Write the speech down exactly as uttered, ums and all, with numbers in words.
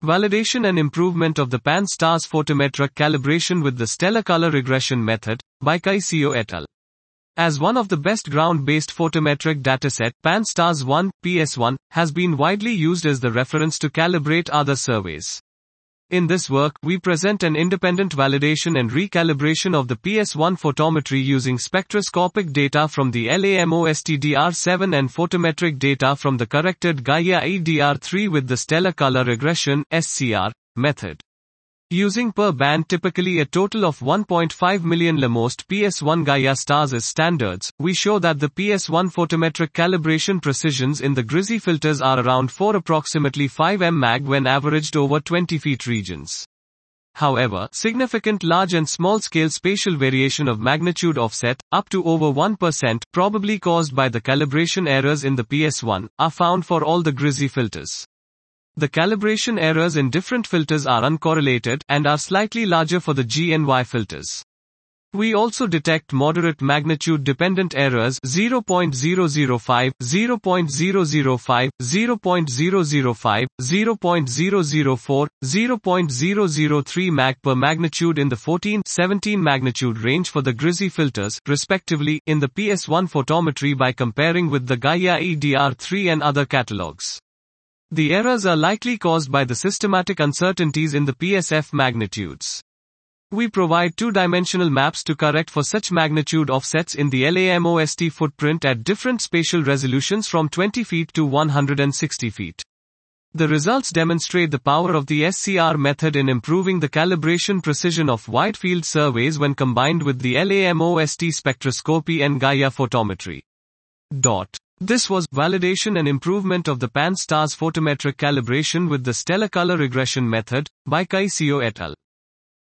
Validation and improvement of the Pan-STARRS photometric calibration with the stellar color regression method, by Caicio et al. As one of the best ground-based photometric dataset, Pan-STARRS one, P S one, has been widely used as the reference to calibrate other surveys. In this work, we present an independent validation and recalibration of the P S one photometry using spectroscopic data from the LAMOST D R seven and photometric data from the corrected Gaia E D R three with the stellar color regression S C R method. Using per band typically a total of one point five million LAMOST P S one Gaia stars as standards, we show that the P S one photometric calibration precisions in the Grizzly filters are around four approximately five millimegs when averaged over twenty feet regions. However, significant large and small scale spatial variation of magnitude offset, up to over one percent, probably caused by the calibration errors in the P S one, are found for all the Grizzly filters. The calibration errors in different filters are uncorrelated, and are slightly larger for the G N Y filters. We also detect moderate magnitude-dependent errors zero point zero zero five, zero point zero zero five, zero point zero zero five, zero point zero zero four, zero point zero zero three mag per magnitude in the fourteen seventeen magnitude range for the Grizzly filters, respectively, in the P S one photometry by comparing with the Gaia E D R three and other catalogs. The errors are likely caused by the systematic uncertainties in the P S F magnitudes. We provide two-dimensional maps to correct for such magnitude offsets in the LAMOST footprint at different spatial resolutions from twenty feet to one hundred sixty feet. The results demonstrate the power of the S C R method in improving the calibration precision of wide field surveys when combined with the LAMOST spectroscopy and Gaia photometry. Dot. This was validation and improvement of the Pan-STARRS photometric calibration with the stellar color regression method, by Caicio et al.